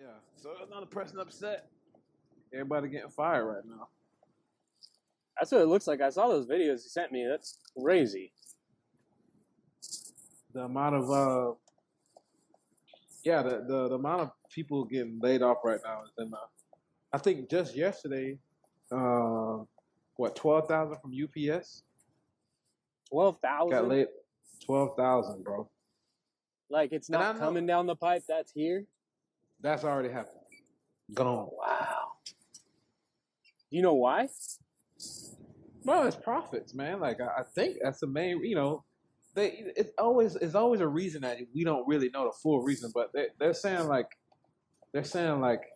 Yeah. So another person upset. Everybody getting fired right now. That's what it looks like. I saw those videos you sent me. That's crazy. The amount of the amount of people getting laid off right now is enough. I think just yesterday, what 12,000 from UPS got 12,000? laid. 12,000, bro. Like it's not coming down the pipe. That's here. That's already happened. Gone. Wow. Do you know why? Bro, it's profits, man. Like I think that's the main. It's always a reason that we don't really know the full reason, but they're saying like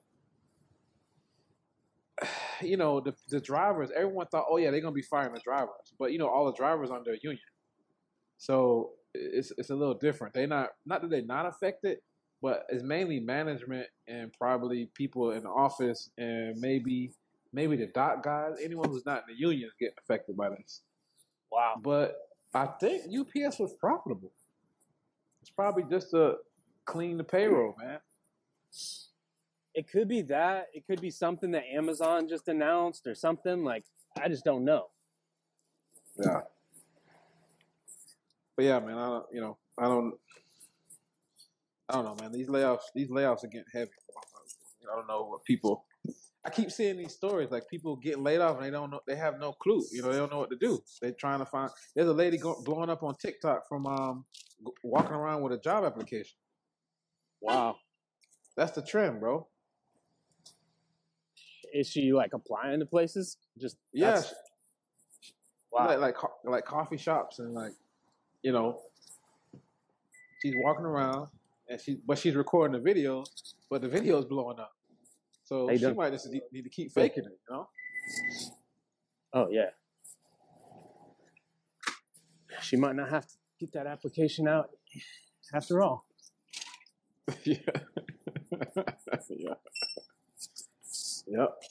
the drivers. Everyone thought, oh yeah, they're gonna be firing the drivers, but all the drivers under a union, so it's a little different. They not that they're not affected, but it's mainly management and probably people in the office and maybe the dock guys. Anyone who's not in the union is getting affected by this. Wow. But I think UPS was profitable. It's probably just to clean the payroll, man. It could be that. It could be something that Amazon just announced or something. Like, I just don't know. Yeah. But yeah, man, I don't know, man. These layoffs are getting heavy. I don't know what people. I keep seeing these stories like people getting laid off and they don't know. They have no clue. They don't know what to do. They're trying to find. There's a lady blowing up on TikTok from walking around with a job application. Wow, that's the trend, bro. Is she like applying to places? Just yeah. Wow. Like coffee shops and she's walking around and she's recording the video, but the video is blowing up. So she might just need to keep faking it, Oh yeah. She might not have to get that application out after all. Yeah. Yeah. Yep.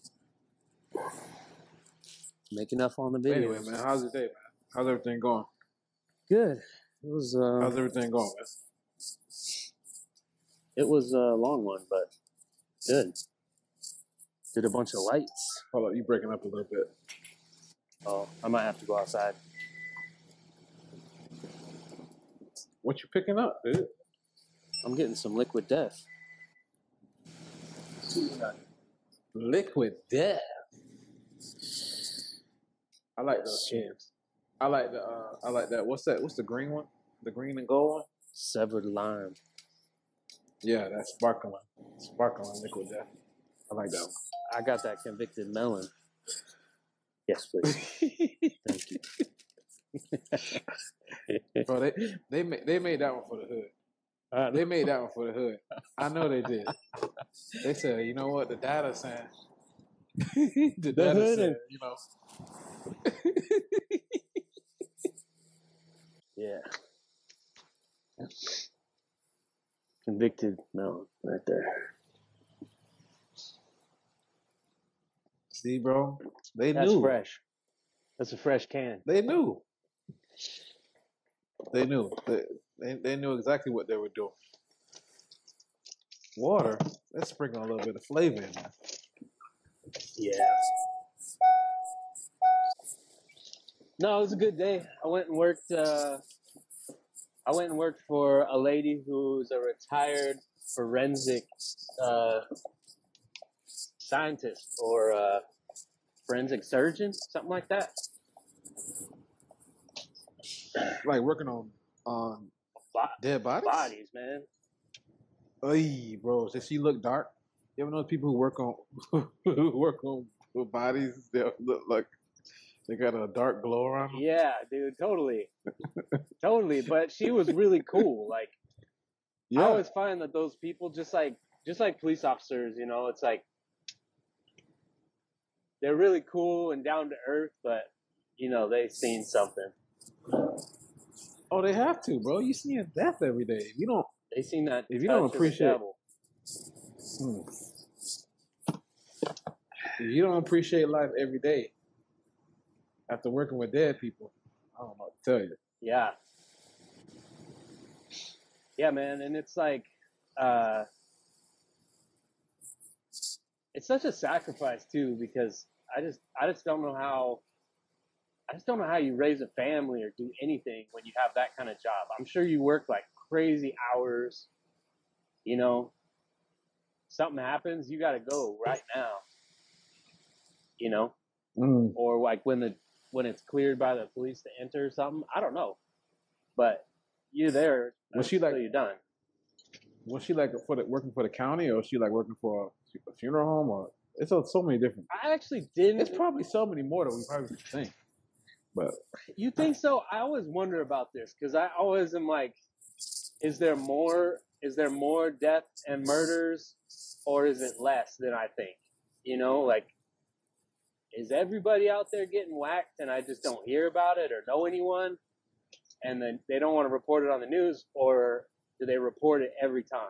Make enough on the video. Anyway, man, how's your day, man? How's everything going? Good. It was. How's everything going, man? It was a long one, but good. Did a bunch of lights. Hold up, you breaking up a little bit. Oh, I might have to go outside. What you picking up, dude? I'm getting some Liquid Death. Liquid Death. I like those cans. I like that. What's that? What's the green one? The green and gold one? Severed Lime. Yeah, that's sparkling. Sparkling Liquid Death. I like that one. I got that Convicted Melon. Yes, please. Thank you. Bro, they made that one for the hood. They made that one for the hood. I know they did. They said, you know what? The data saying. The data said, Yeah. Convicted Melon right there. See, bro? That's knew. That's fresh. That's a fresh can. They knew. They knew. They knew exactly what they were doing. Water, let's sprinkle a little bit of flavor in there. Yeah. No, it was a good day. I went and worked for a lady who's a retired forensic scientist or forensic surgeon, something like that. Like working on dead bodies? Bodies, man. Hey, bro, does she look dark? You ever know people who work on bodies? They look like they got a dark glow around them? Yeah, dude, totally. Totally. But she was really cool. Like, I always find that those people, just like police officers, it's like they're really cool and down to earth, but they've seen something. Oh, they have to, bro. You seeing death every day. If you don't, they seen that. If you don't appreciate, if you don't appreciate life every day, after working with dead people, I don't know what to tell you. Yeah. Yeah, man, and it's like, it's such a sacrifice too, because I just don't know how you raise a family or do anything when you have that kind of job. I'm sure you work like crazy hours, you know, something happens, you got to go right now, you know, or like when it's cleared by the police to enter or something. I don't know, but you're there until you're done. Was she like working for the county, or was she like working for a funeral home, or it's so many different? I actually didn't. It's probably so many more than we probably think. But you think so? I always wonder about this because I always am like, is there more death and murders, or is it less than I think? You know, like, is everybody out there getting whacked and I just don't hear about it or know anyone, and then they don't want to report it on the news, or do they report it every time?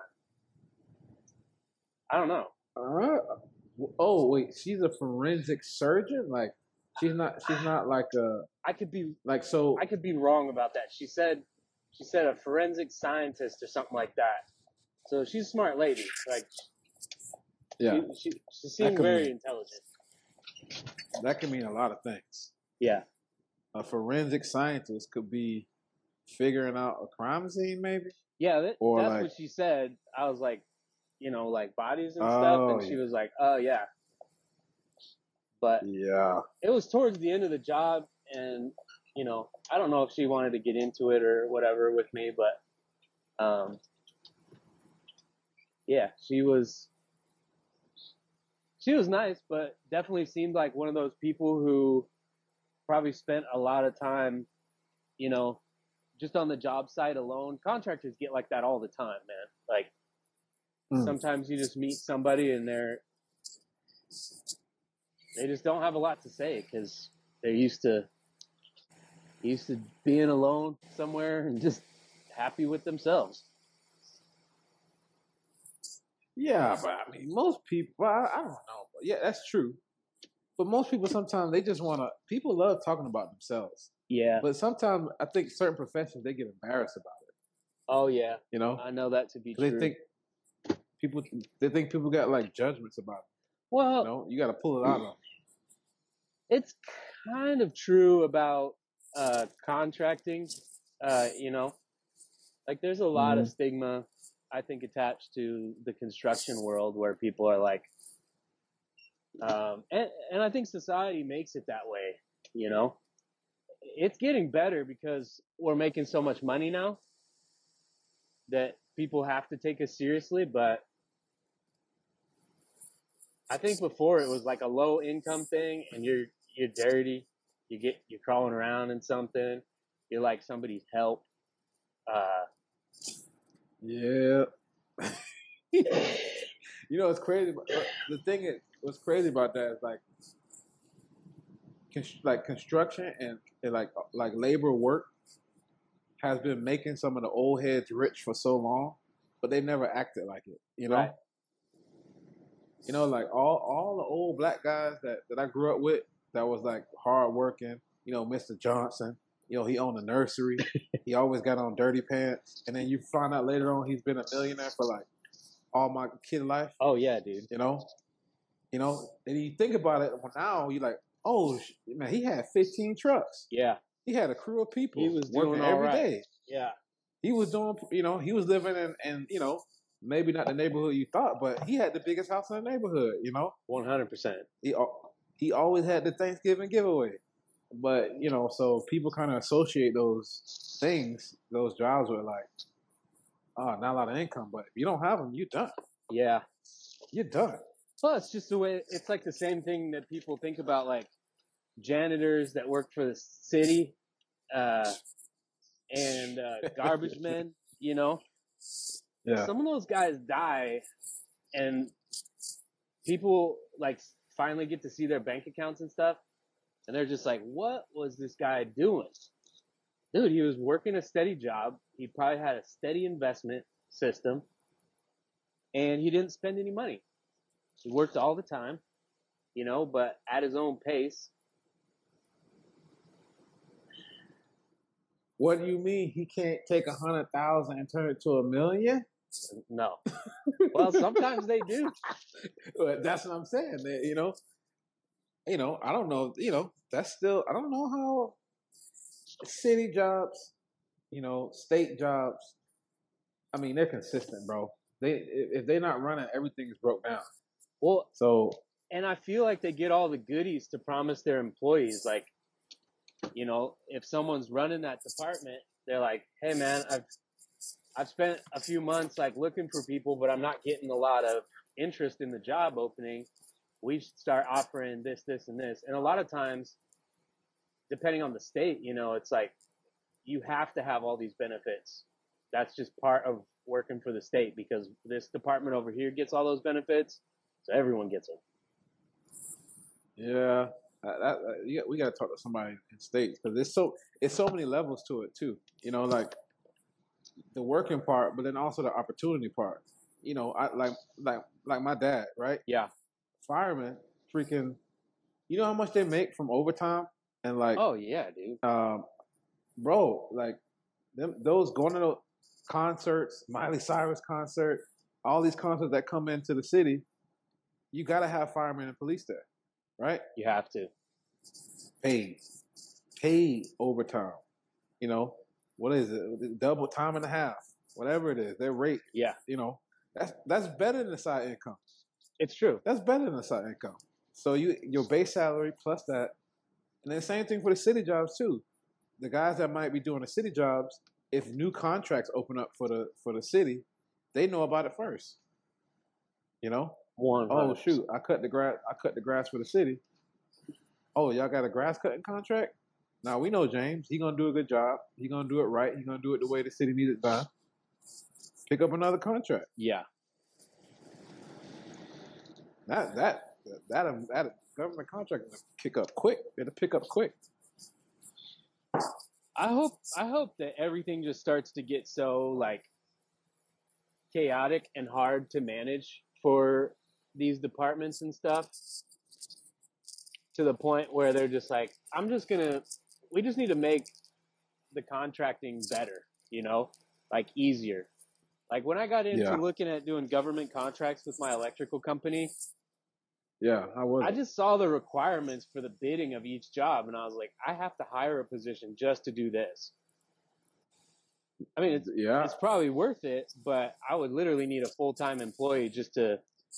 I don't know. Oh wait, she's a forensic surgeon. Like, she's not like a. I could be like so. I could be wrong about that. She said a forensic scientist or something like that. So she's a smart lady. Like, yeah, she seems very intelligent. That can mean a lot of things. Yeah. A forensic scientist could be figuring out a crime scene, maybe. Yeah, that's like, what she said. I was like, you know, like bodies and stuff, and she was like, "Oh yeah." But yeah, it was towards the end of the job, and you know, I don't know if she wanted to get into it or whatever with me, but yeah, she was nice, but definitely seemed like one of those people who probably spent a lot of time, you know, just on the job site alone. Contractors get like that all the time, man. Like, sometimes you just meet somebody and they just don't have a lot to say because they're used to being alone somewhere and just happy with themselves. Yeah, but I mean, most people, I don't know. But yeah, that's true. But most people sometimes they just want to. People love talking about themselves. Yeah. But sometimes I think certain professions they get embarrassed about it. Oh yeah. You know, I know that to be true. They think people got like judgments about it. Well, you know, you got to pull it out of them. It's kind of true about contracting. You know, like there's a lot of stigma, I think, attached to the construction world where people are like, and I think society makes it that way. You know, it's getting better because we're making so much money now that people have to take us seriously. But I think before it was like a low income thing, and you're dirty, you're crawling around in something, you're like somebody's help. Yeah. You know, it's crazy. The thing is, what's crazy about that is like construction and like labor work has been making some of the old heads rich for so long, but they never acted like it. You know. Right. You know, like all the old black guys that I grew up with that was like hard working. You know, Mr. Johnson. You know, he owned a nursery. He always got on dirty pants, and then you find out later on he's been a millionaire for like all my kid life. Oh yeah, dude. You know, and you think about it. Well, now you're like, oh man, he had 15 trucks. Yeah, he had a crew of people. He was working every day. Yeah, he was doing. You know, he was living in you know, maybe not the neighborhood you thought, but he had the biggest house in the neighborhood. You know, 100%. He always had the Thanksgiving giveaway. But, you know, so people kind of associate those things, those jobs with like, oh, not a lot of income. But if you don't have them, you're done. Yeah. You're done. Well, it's just the way, it's like the same thing that people think about like janitors that work for the city and garbage men, you know? Yeah. Some of those guys die and people like finally get to see their bank accounts and stuff. And they're just like, what was this guy doing? Dude, he was working a steady job. He probably had a steady investment system. And he didn't spend any money. He worked all the time, you know, but at his own pace. What do you mean he can't take 100,000 and turn it to $1 million? No. Well, sometimes they do. But that's what I'm saying. I don't know. That's still. I don't know how city jobs, state jobs. I mean, they're consistent, bro. If they're not running, everything is broke down. Well, So and I feel like they get all the goodies to promise their employees. Like, if someone's running that department, they're like, "Hey, man, I've spent a few months like looking for people, but I'm not getting a lot of interest in the job opening. We should start offering this, this, and this." And a lot of times, depending on the state, it's like you have to have all these benefits. That's just part of working for the state because this department over here gets all those benefits, so everyone gets them. yeah, we got to talk to somebody in states because it's so many levels to it too. Like the working part, but then also the opportunity part. I like my dad, right? Yeah. Firemen, freaking. You know how much they make from overtime and like. Oh yeah, dude. Bro, like those going to the concerts, Miley Cyrus concert, all these concerts that come into the city, you got to have firemen and police there, right? You have to. Paid overtime. What is it? Double time and a half, whatever it is, their rate. Yeah. That's better than a side income. It's true. That's better than a side income. So your base salary plus that, and then the same thing for the city jobs too. The guys that might be doing the city jobs, if new contracts open up for the city, they know about it first. 100%. Oh shoot, I cut the grass for the city. Oh, y'all got a grass cutting contract? Now we know James. He gonna do a good job. He gonna do it right. He gonna do it the way the city needs it done. Pick up another contract. Yeah. That government contract will kick up quick. It'll pick up quick. I hope that everything just starts to get so like chaotic and hard to manage for these departments and stuff to the point where they're just like, we just need to make the contracting better, like easier. Like when I got into looking at doing government contracts with my electrical company, yeah, I just saw the requirements for the bidding of each job, and I was like, I have to hire a position just to do this. I mean, it's probably worth it, but I would literally need a full-time employee just to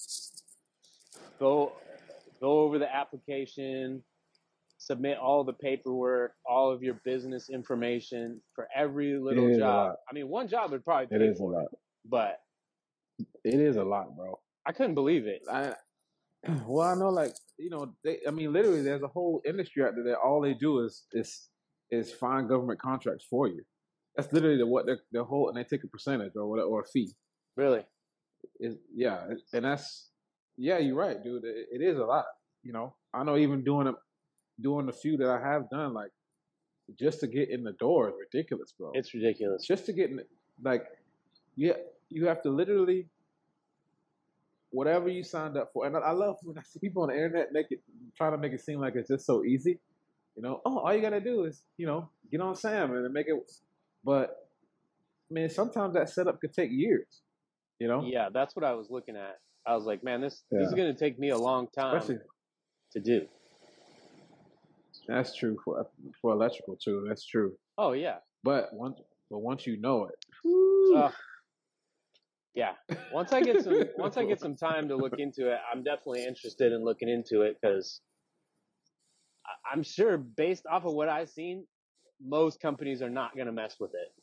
go over the application, submit all the paperwork, all of your business information for every little job. I mean, one job would probably pay for it, but it is a lot, bro. I couldn't believe it. Well, I know, like literally, there's a whole industry out there that all they do is find government contracts for you. That's literally what their whole, and they take a percentage or a fee. Really? And that's you're right, dude. It is a lot. I know even doing the few that I have done, like just to get in the door is ridiculous, bro. It's ridiculous. Just to get in, you have to literally. Whatever you signed up for, and I love when I see people on the internet trying to make it seem like it's just so easy. All you gotta do is get on Sam and make it. But I mean, sometimes that setup could take years. Yeah, that's what I was looking at. I was like, man, this is gonna take me a long time to do. That's true for electrical too. That's true. Oh yeah. But once you know it. Yeah. Once I get some time to look into it, I'm definitely interested in looking into it because I'm sure based off of what I've seen, most companies are not going to mess with it.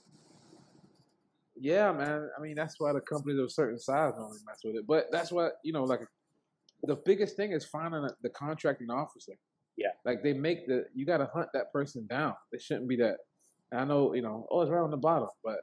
Yeah, man. I mean, that's why the companies of a certain size don't mess with it. But that's what, like the biggest thing is finding the contracting officer. Yeah. Like you got to hunt that person down. It shouldn't be that. I know, it's right on the bottom, but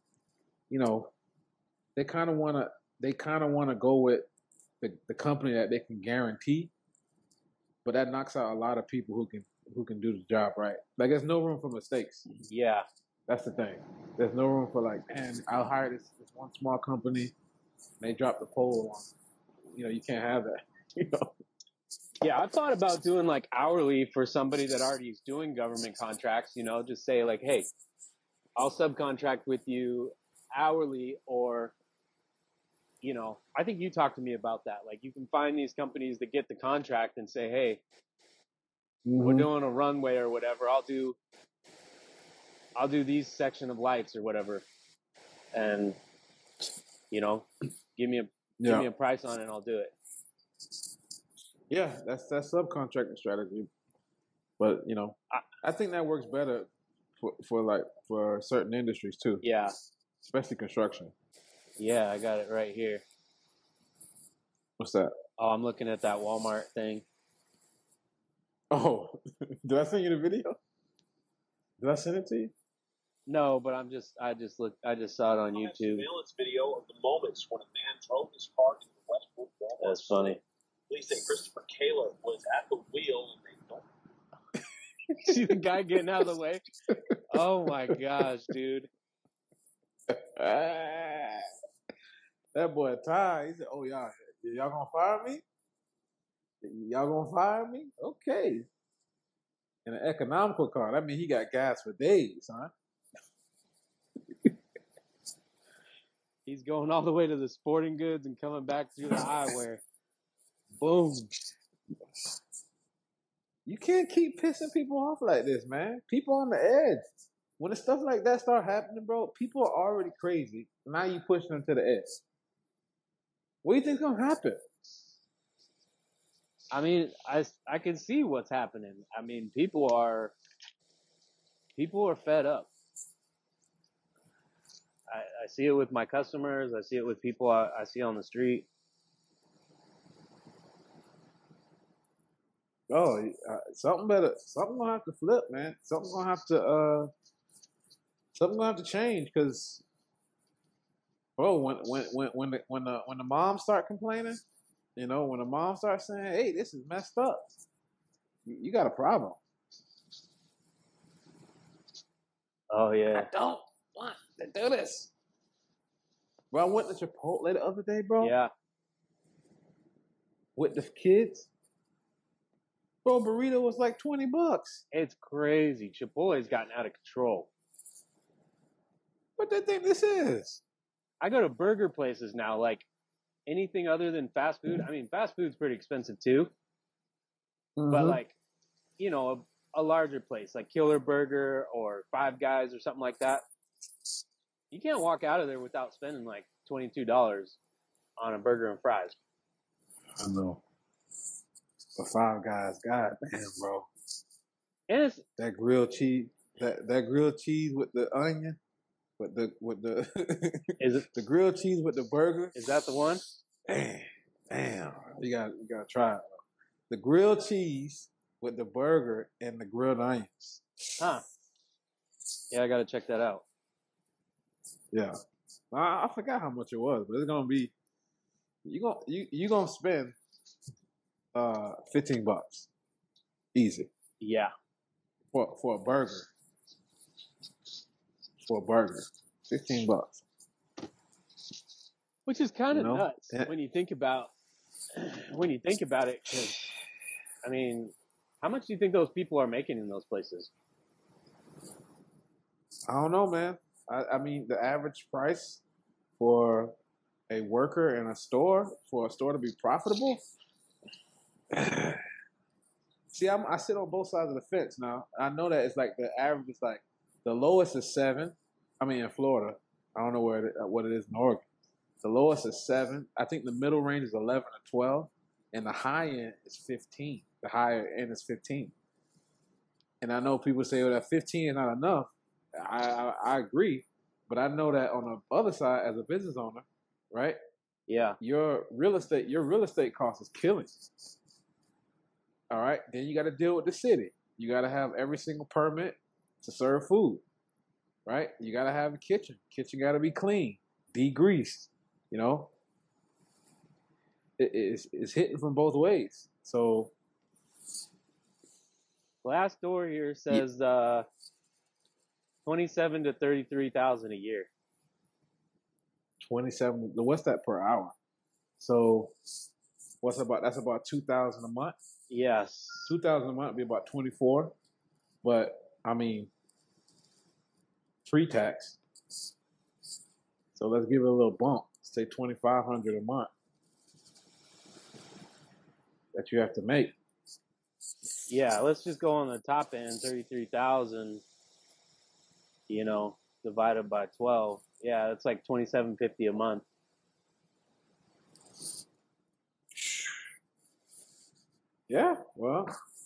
they kind of want to go with the company that they can guarantee, but that knocks out a lot of people who can do the job right. Like there's no room for mistakes. Yeah, that's the thing. There's no room for like, man, I'll hire this one small company, and they drop the pole on. You can't have that. Yeah, I've thought about doing like hourly for somebody that already is doing government contracts. Just say like, hey, I'll subcontract with you hourly, or you know, I think you talked to me about that. Like you can find these companies that get the contract and say, hey, we're doing a runway or whatever. I'll do these section of lights or whatever, and you know, give me a price on it, and I'll do it. Yeah, that's subcontracting strategy. But you know, I think that works better for certain industries too. Yeah, especially construction. Yeah, I got it right here. What's that? Oh, I'm looking at that Walmart thing. Oh, did I send you the video? Did I send it to you? No, but I just saw it on YouTube. Surveillance video of the moments when a man drove his car into the Westwood Walmart. That's funny. Police say Christopher Kaler was at the wheel and they don't. See the guy getting out of the way? Oh my gosh, dude. That boy Ty, he said, "Oh y'all gonna fire me? Y'all gonna fire me? Okay." In an economical car, that means he got gas for days, huh? He's going all the way to the sporting goods and coming back through the eyewear. Boom. You can't keep pissing people off like this, man. People on the edge. When stuff like that start happening, bro, people are already crazy. Now you pushing them to the edge. What do you think's gonna happen? I mean, I can see what's happening. I mean, people are fed up. I see it with my customers. I see it with people I see on the street. Oh, something gonna have to flip, man. Something gonna have to change because, bro, when the moms start complaining, you know, when the mom starts saying, "Hey, this is messed up," you got a problem. Oh yeah. I don't want to do this. Bro, I went to Chipotle the other day, bro. Yeah. With the kids. Bro, burrito was like $20. It's crazy. Chipotle's gotten out of control. What do they think this is? I go to burger places now, like anything other than fast food. I mean, fast food's pretty expensive too. Mm-hmm. But like, you know, a larger place like Killer Burger or Five Guys or something like that, you can't walk out of there without spending like $22 on a burger and fries. I know. But Five Guys, god damn, bro. And it's that grilled cheese, that grilled cheese with the onion, with the is it the grilled cheese with the burger? Is that the one? Damn, you gotta try it. The grilled cheese with the burger and the grilled onions. Huh. Yeah, I gotta check that out. Yeah, I forgot how much it was, but it's gonna be you gonna spend $15 easy. Yeah, for a burger. For a burger, $15. Which is kind of nuts when you think about it. Because I mean, how much do you think those people are making in those places? I don't know, man. I mean, the average price for a worker in a store, for a store to be profitable. See, I sit on both sides of the fence now. I know that it's like the average is like the lowest is 7. I mean, in Florida, I don't know what it is in Oregon. The lowest is 7. I think the middle range is 11 or 12, and the high end is 15. The higher end is 15. And I know people say, "Well, that 15 is not enough." I agree, but I know that on the other side, as a business owner, right? Yeah. Your real estate cost is killing you. All right. Then you got to deal with the city. You got to have every single permit to serve food, right? You got to have a kitchen. Kitchen got to be clean, degreased. You know, it's hitting from both ways. So, last door here says 27 to 33,000 a year. 27. What's that per hour? So, that's about 2,000 a month. Yes. 2,000 a month would be about 24. But I mean, pre-tax. So let's give it a little bump. say $2,500 a month that you have to make. Yeah, let's just go on the top end, 33,000. Divided by 12. Yeah, that's like $2,750 a month. Yeah, well,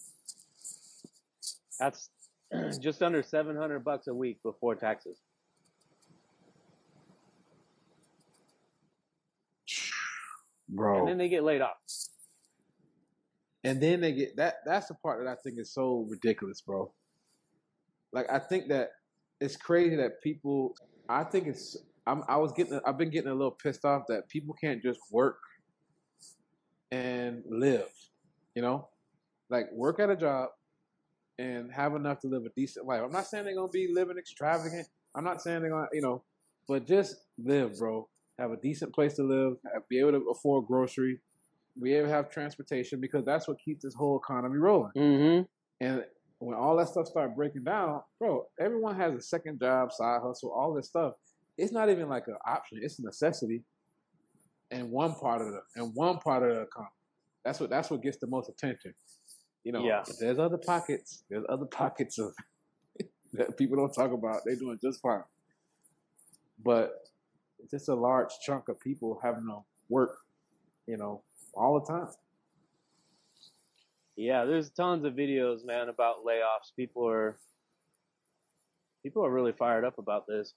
That's just under $700 a week before taxes. bro. And then they get laid off. And then they get that's the part that I think is so ridiculous, bro. Like, I think that it's crazy that people, I think it's, I've been getting a little pissed off that people can't just work and live, like work at a job and have enough to live a decent life. I'm not saying they're going to be living extravagant. I'm not saying they're going to, but just live, bro. Have a decent place to live, be able to afford grocery, be able to have transportation, because that's what keeps this whole economy rolling. Mm-hmm. And when all that stuff started breaking down, bro, everyone has a second job, side hustle, all this stuff. It's not even like an option; it's a necessity. And one part of the economy. That's what gets the most attention. Yeah. But there's other pockets. There's other pockets of that people don't talk about. They're doing just fine. But it's just a large chunk of people having to work, all the time. Yeah, there's tons of videos, man, about layoffs. People are really fired up about this.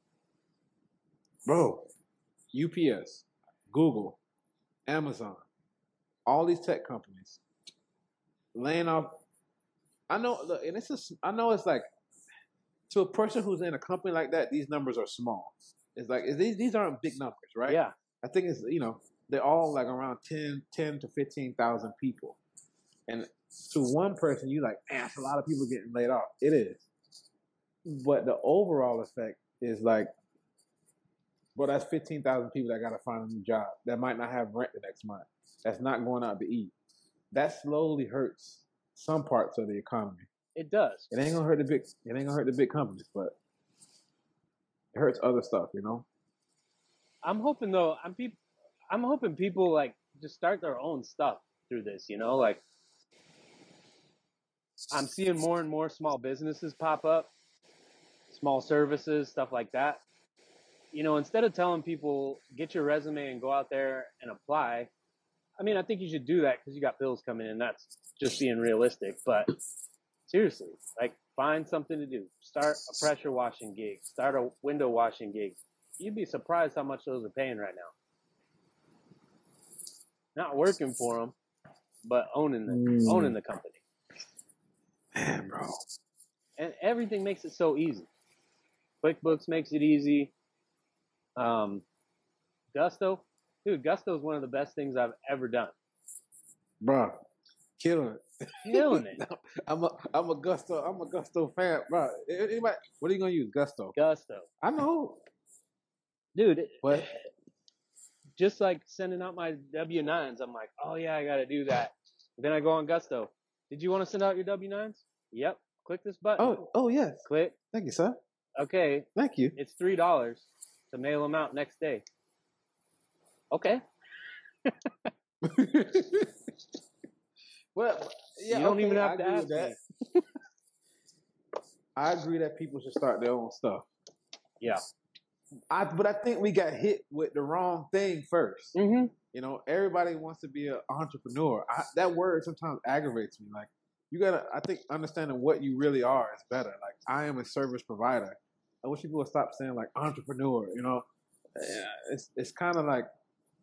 Bro, UPS, Google, Amazon, all these tech companies laying off. I know, and I know it's like, to a person who's in a company like that, these numbers are small. It's like these aren't big numbers, right? Yeah. I think it's they're all like around 10 to 15,000 people, and to one person, you like, man, that's a lot of people getting laid off. It is, but the overall effect is like, well, that's 15,000 people that got to find a new job that might not have rent the next month. That's not going out to eat. That slowly hurts some parts of the economy. It does. It ain't gonna hurt the big companies, but it hurts other stuff, I'm hoping though. I'm hoping people like just start their own stuff through this. Like I'm seeing more and more small businesses pop up, small services, stuff like that. Instead of telling people get your resume and go out there and apply. I mean, I think you should do that because you got bills coming in. That's just being realistic. But seriously, like find something to do. Start a pressure washing gig. Start a window washing gig. You'd be surprised how much those are paying right now. Not working for them, but owning the company. Man, bro. And everything makes it so easy. QuickBooks makes it easy. Gusto. Dude, Gusto is one of the best things I've ever done. Bro, killing it. Killing it. I'm a Gusto fan, bro. Anybody, what are you gonna use? Gusto. I know, dude. What? Just like sending out my W-9s, I'm like, oh yeah, I gotta do that. Then I go on Gusto. Did you want to send out your W-9s? Yep. Click this button. Oh yes. Click. Thank you, sir. Okay. Thank you. It's $3 to mail them out next day. Okay. Well, yeah, you don't even have to ask that. I agree that people should start their own stuff. Yeah. But I think we got hit with the wrong thing first. Mm-hmm. Everybody wants to be an entrepreneur. That word sometimes aggravates me. Like, you gotta, I think, understanding what you really are is better. Like, I am a service provider. I wish people would stop saying like entrepreneur. It's kind of like,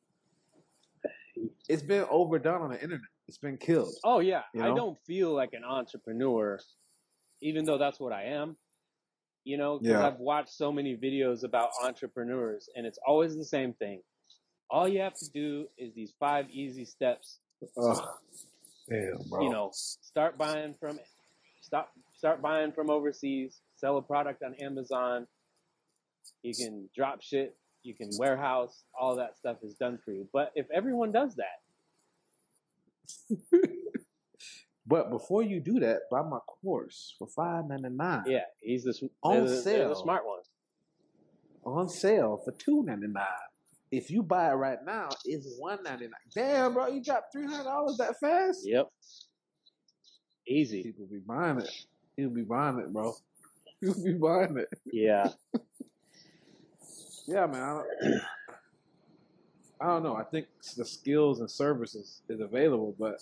it's been overdone on the internet. It's been killed. Oh yeah, I don't feel like an entrepreneur, even though that's what I am. Because I've watched so many videos about entrepreneurs, and it's always the same thing. All you have to do is these 5 easy steps. Damn, bro. Start buying from overseas. Sell a product on Amazon. You can drop shit. You can warehouse. All that stuff is done for you. But if everyone does that. But before you do that, buy my course for $5.99. Yeah, he's on sale. They're the smart ones. On sale for $2.99. if you buy it right now, it's $199. Damn, bro, you dropped $300 that fast? Yep. Easy. People be buying it. People be buying it, bro. People be buying it. Yeah. Yeah, man. I don't know. I think the skills and services is available, but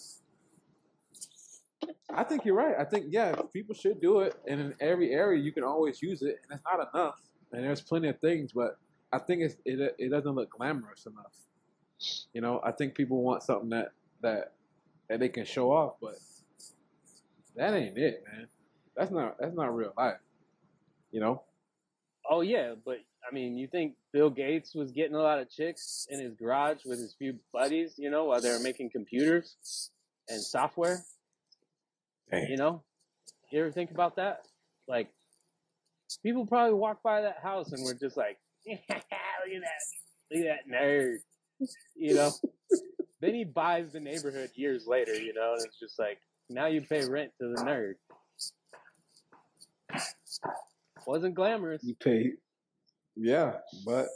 I think you're right. I think people should do it, and in every area you can always use it, and it's not enough. And there's plenty of things, but I think it doesn't look glamorous enough. You know, I think people want something that they can show off, but that ain't it, man. That's not real life. You know? Oh yeah, but I mean, you think Bill Gates was getting a lot of chicks in his garage with his few buddies, you know, while they were making computers and software? Damn. You know? You ever think about that? Like, people probably walk by that house and were just like, look at that nerd. You know? Then he buys the neighborhood years later, you know, and it's just like, now you pay rent to the nerd. Wasn't glamorous. You pay, yeah, but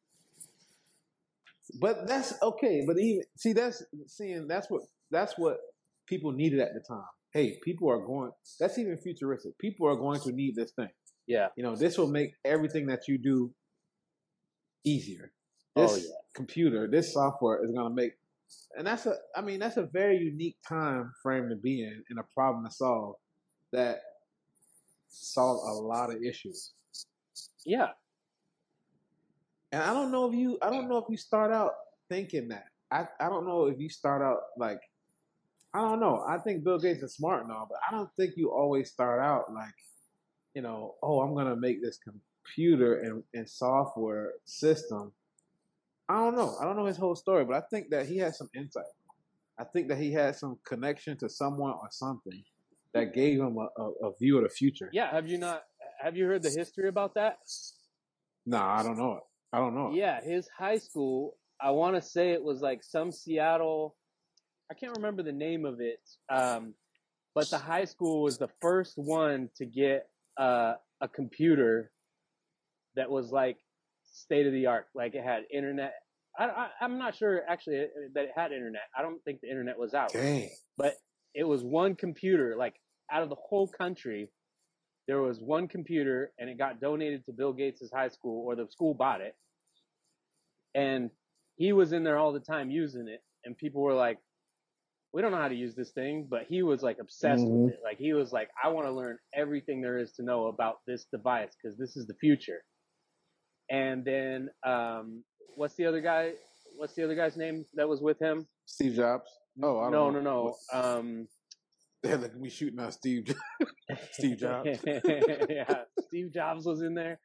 that's okay. But even that's what people needed at the time. Hey, people are going. That's even futuristic. People are going to need this thing. Yeah. You know, this will make everything that you do easier. This computer, this software is going to make, and that's a very unique time frame to be in a problem to solve that solve a lot of issues. Yeah. And I don't know if you start out thinking that. I don't know if you start out like, I don't know. I think Bill Gates is smart and all, but I don't think you always start out like, you know, oh, I'm going to make this computer and software system. I don't know. I don't know his whole story, but I think that he has some insight. I think that he had some connection to someone or something that gave him a view of the future. Yeah. Have you heard the history about that? Nah, I don't know it. I don't know it. Yeah. His high school, I want to say it was like some Seattle, I can't remember the name of it. But the high school was the first one to get a computer that was like state of the art. Like it had internet. I'm not sure actually that it had internet. I don't think the internet was out. Dang. But it was one computer, like out of the whole country, there was one computer and it got donated to Bill Gates' high school, or the school bought it. And he was in there all the time using it. And people were like, we don't know how to use this thing, but he was like obsessed with it. Like he was like, I want to learn everything there is to know about this device because this is the future. And then, what's the other guy's name that was with him? Steve Jobs. Oh, I don't know. No. They're like, we shooting at Steve Jobs. Yeah, Steve Jobs was in there.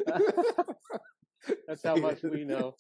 That's how much we know.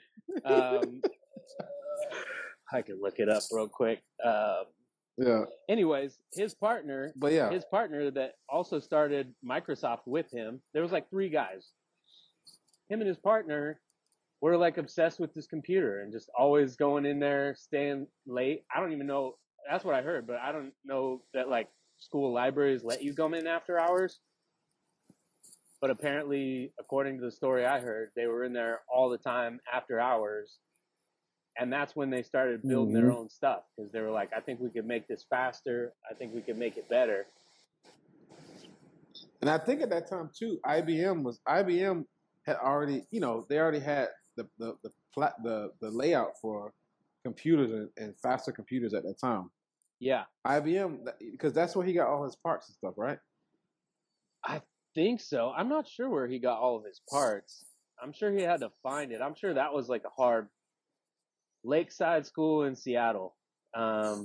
I can look it up real quick. Yeah. Anyways, his partner that also started Microsoft with him, there was like 3 guys. Him and his partner were like obsessed with this computer and just always going in there, staying late. I don't even know. That's what I heard, but I don't know that like school libraries let you come in after hours. But apparently, according to the story I heard, they were in there all the time after hours. And that's when they started building their own stuff because they were like, I think we could make this faster. I think we could make it better. And I think at that time too, IBM had already, you know, they already had the layout for computers and faster computers at that time. Yeah. IBM, because that's where he got all his parts and stuff, right? I think so. I'm not sure where he got all of his parts. I'm sure he had to find it. I'm sure that was like a hard Lakeside School in Seattle. Nah,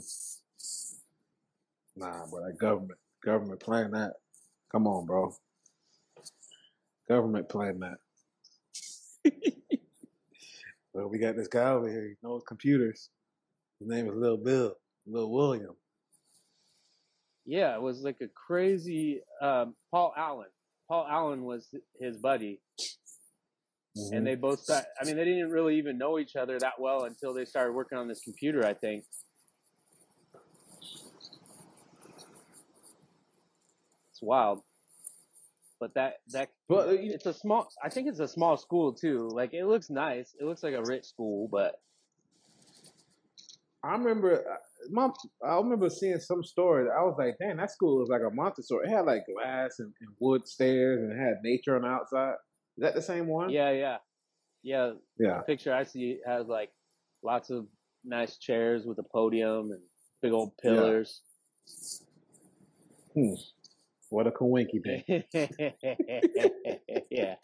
but that government playing that. Come on, bro. Government playing that. Well, we got this guy over here. He knows computers. His name is Lil William. Yeah, it was like a crazy Paul Allen. Paul Allen was his buddy. Mm-hmm. And they both started, I mean, they didn't really even know each other that well until they started working on this computer, I think. It's wild. but that But it's a small. I think it's a small school too. Like it looks nice. It looks like a rich school, but I remember I remember seeing some story. I was like, damn, that school was like a Montessori. It had like glass and wood stairs and it had nature on the outside. Is that the same one? yeah. The Yeah. picture I see has like lots of nice chairs with a podium and big old pillars. What a coinky day. Yeah.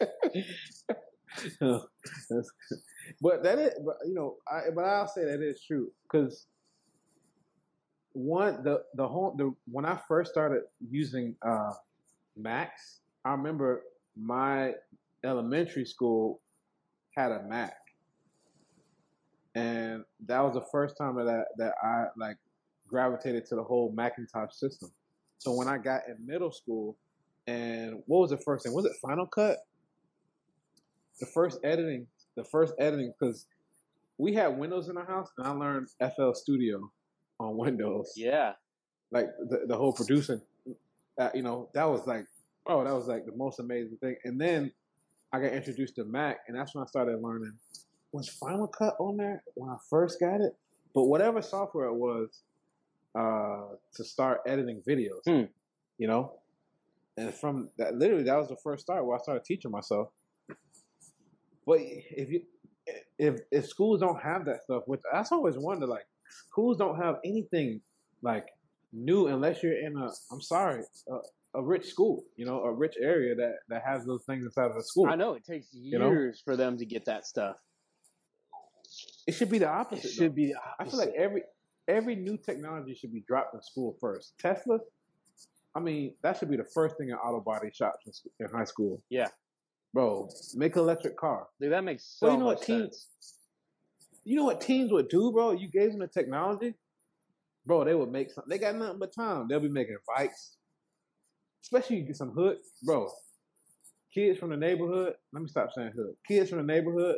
But that is, but I'll say that is true because when I first started using Macs, I remember my elementary school had a Mac, and that was the first time that I like gravitated to the whole Macintosh system. So when I got in middle school, and what was the first thing? Was it Final Cut? The first editing, because we had Windows in our house, and I learned FL Studio on Windows. Yeah. Like the whole producing, that was like, oh, that was like the most amazing thing. And then I got introduced to Mac, and that's when I started learning. Was Final Cut on there when I first got it? But whatever software it was, to start editing videos, and from that, literally, that was the first start where I started teaching myself. But if schools don't have that stuff, which I always wonder, like schools don't have anything like new unless you're in a rich school, a rich area that has those things inside of the school. I know it takes years for them to get that stuff. It should be the opposite. It should be the opposite. I feel like every new technology should be dropped in school first. Tesla, I mean, that should be the first thing in auto body shops in high school. Yeah. Bro, make an electric car. Dude, that makes so much sense. You know what teens would do, bro? You gave them the technology, bro, they would make something. They got nothing but time. They'll be making bikes. Especially you get some hood. Bro, kids from the neighborhood, let me stop saying hood. Kids from the neighborhood,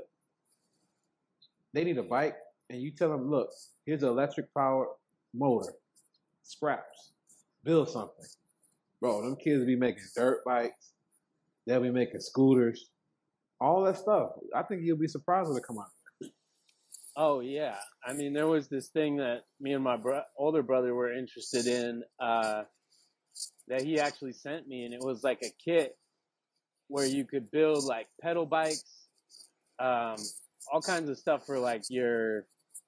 they need a bike, and you tell them, look, here's an electric powered motor, scraps, build something. Bro, them kids be making dirt bikes. They'll be making scooters, all that stuff. I think you'll be surprised when it come out. Oh yeah, I mean, there was this thing that me and my older brother were interested in that he actually sent me, and it was like a kit where you could build like pedal bikes, all kinds of stuff for like your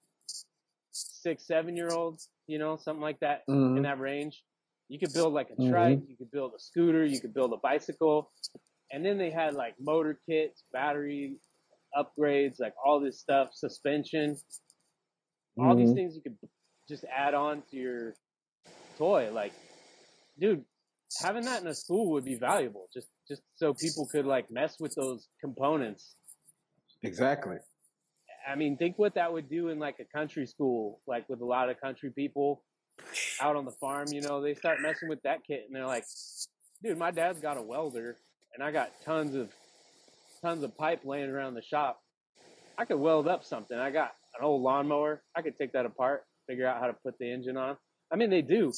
6-7-year-olds, something like that, in that range. You could build like a trike, you could build a scooter, you could build a bicycle. And then they had like motor kits, battery upgrades, like all this stuff, suspension, all these things you could just add on to your toy. Like, dude, having that in a school would be valuable, just so people could like mess with those components. Exactly. I mean, think what that would do in like a country school, like with a lot of country people out on the farm. They start messing with that kit, and they're like, dude, my dad's got a welder, and I got tons of pipe laying around the shop. I could weld up something. I got an old lawnmower. I could take that apart, figure out how to put the engine on. I mean, they do.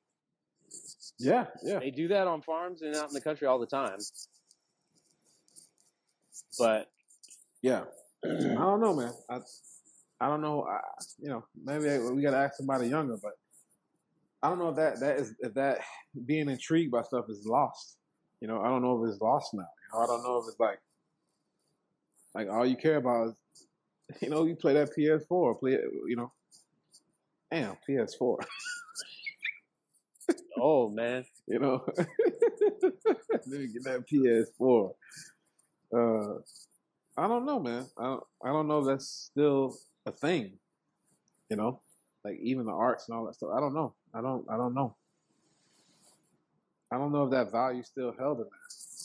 Yeah. They do that on farms and out in the country all the time. But yeah, I don't know, man. I don't know. Maybe we got to ask somebody younger, but I don't know if that being intrigued by stuff is lost. I don't know if it's lost now. I don't know if it's like all you care about is, you play that PS4, damn, PS4. Oh man, let me get that PS4. I don't know, man. I don't know if that's still a thing. Like even the arts and all that stuff. I don't know. I don't know. I don't know if that value still held in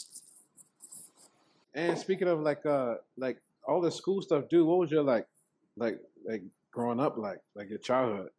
that. And speaking of like all the school stuff, dude, what was your like growing up like your childhood?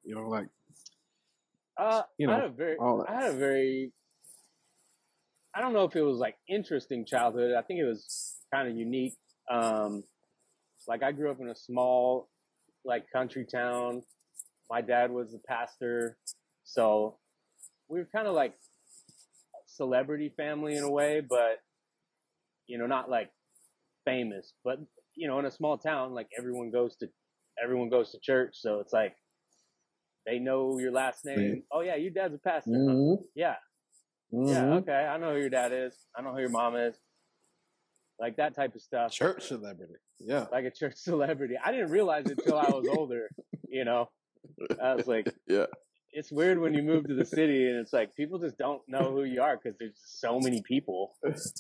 I had a very I don't know if it was like interesting childhood. I think it was kind of unique. Like I grew up in a small like country town. My dad was a pastor, so we were kind of like celebrity family in a way, but not like famous. But in a small town, like everyone goes to church, so it's like they know your last name. Oh yeah, your dad's a pastor. Huh? Mm-hmm. Yeah, yeah, okay. I know who your dad is. I know who your mom is. Like that type of stuff. Church celebrity. Yeah. Like a church celebrity. I didn't realize it till I was older. I was like, Yeah. it's weird when you move to the city and it's like people just don't know who you are because there's just so many people.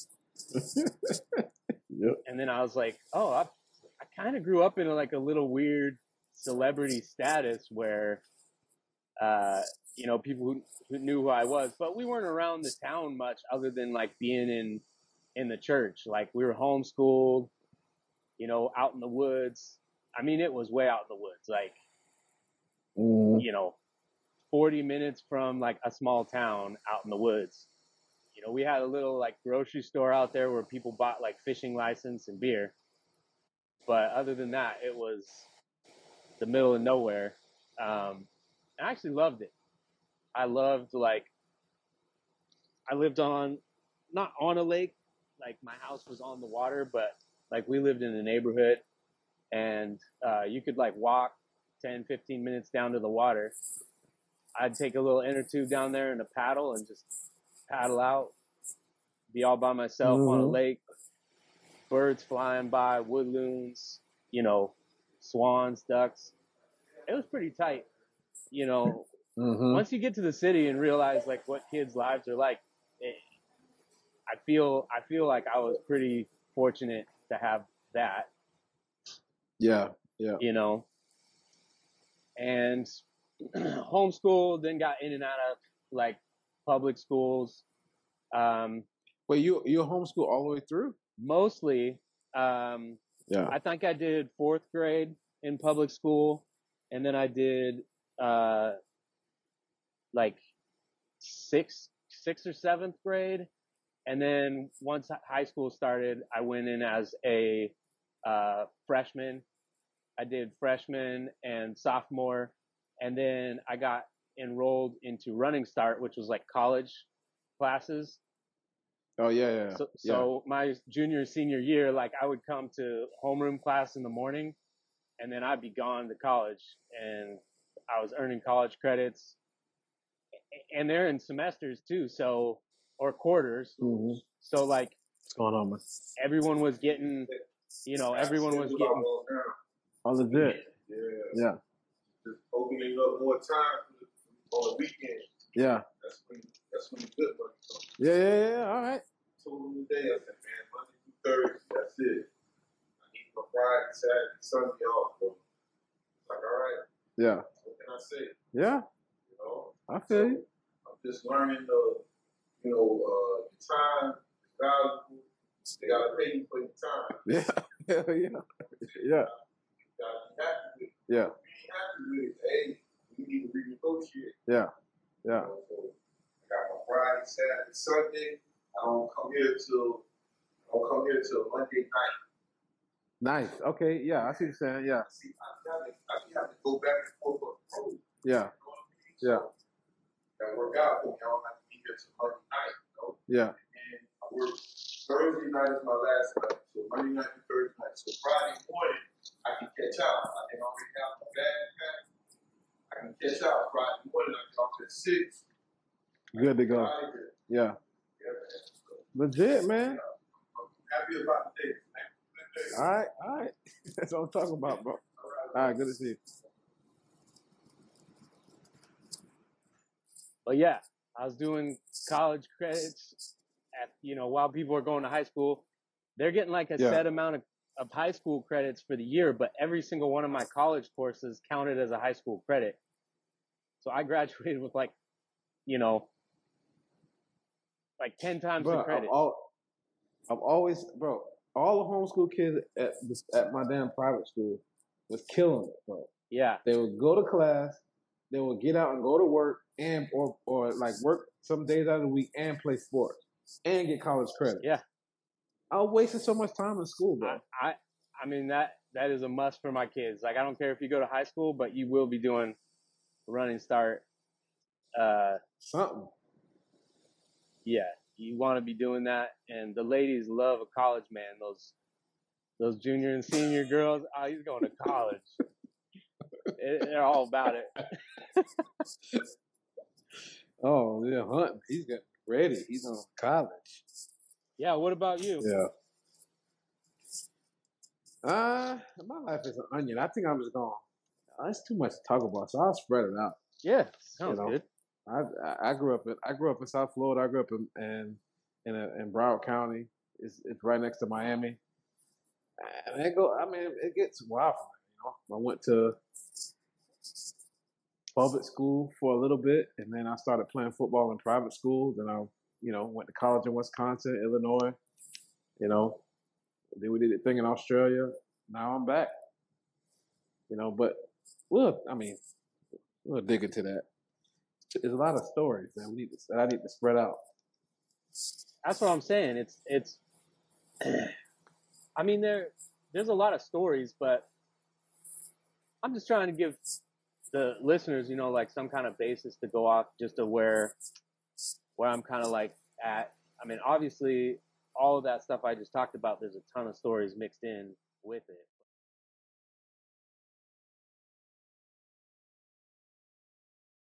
Yep. And then I was like, oh, I kind of grew up in like a little weird celebrity status where, people who knew who I was, but we weren't around the town much other than like being in the church. Like we were homeschooled, out in the woods. I mean, it was way out in the woods, like, 40 minutes from like a small town out in the woods. We had a little like grocery store out there where people bought like fishing license and beer. But other than that, it was the middle of nowhere. I actually loved it. I loved I lived not on a lake, like my house was on the water, but like we lived in a neighborhood and you could like walk 10, 15 minutes down to the water. I'd take a little inner tube down there and a paddle and just paddle out, be all by myself on a lake, birds flying by, woodloons, swans, ducks. It was pretty tight. Once you get to the city and realize like what kids' lives are like, I feel like I was pretty fortunate to have that. Yeah. And homeschooled, then got in and out of like public schools. Wait, you homeschool all the way through? Mostly. Yeah. I think I did 4th grade in public school, and then I did like 6th or 7th grade, and then once high school started, I went in as a freshman. I did freshman and sophomore, and then I got enrolled into Running Start, which was like college classes. Oh yeah. So my junior senior year, like I would come to homeroom class in the morning, and then I'd be gone to college, and I was earning college credits, and they're in semesters too, or quarters. Mm-hmm. So like, what's going on, man? everyone was getting. On legit. Yeah. Just opening up more time on the weekend. Yeah. That's when the good money comes. Yeah. All right. Told him today, I said, man, Monday through Thursday, that's it. I need my Friday, Saturday, Sunday off, bro. It's like, all right. Yeah. What can I say? Yeah. I feel you. I'm just learning the time is valuable. They gotta pay you for your time. Yeah. Hell yeah. Yeah. You gotta be happy with it. Yeah. If you ain't happy with it, hey, we need to renegotiate. Yeah. Yeah. So I got my Friday, Saturday, Sunday. I don't come here till Monday night. Nice. Okay. Yeah. I see what you're saying. Yeah. See, I have to go back and forth on the road. Yeah. Yeah. That work out for me. I don't have to be here till Monday night. Yeah. And I work Thursday night is my last night. So Monday night to Thursday night. So Friday morning I can catch out. I can already have my bag packed. I can catch out Friday morning. I can off at 6. Good to go. Yeah. Legit, man. I'm happy about the day. All right. That's what I'm talking about, bro. All right, good to see you. But yeah, I was doing college credits while people are going to high school. They're getting like a set amount of high school credits for the year, but every single one of my college courses counted as a high school credit. So I graduated with like 10 times the credit. I've always, bro, all the homeschool kids at my damn private school was killing it, bro. Yeah. They would go to class, they would get out and go to work or like work some days out of the week and play sports and get college credit. Yeah. I wasted so much time in school, bro. I mean that is a must for my kids. Like I don't care if you go to high school, but you will be doing Running Start. Something. Yeah. you want to be doing that. And the ladies love a college man. Those junior and senior girls, oh, he's going to college. They're all about it. Oh yeah, hunting. He's getting ready. He's on college. Yeah. What about you? Yeah. My life is an onion. I think I'm just going. That's too much to talk about, so I'll spread it out. Yeah. Sounds You know, good. I grew up in South Florida. I grew up in Broward County. It's right next to Miami. And it gets wild for me. You know, I went to public school for a little bit, and then I started playing football in private school. Then I, went to college in Wisconsin, Illinois. You know, then we did a thing in Australia. Now I'm back. But we'll dig into that. There's a lot of stories that I need to spread out. That's what I'm saying. It's. I mean, there's a lot of stories, but I'm just trying to give the listeners, like some kind of basis to go off just to where I'm kind of like at. I mean, obviously, all of that stuff I just talked about, there's a ton of stories mixed in with it.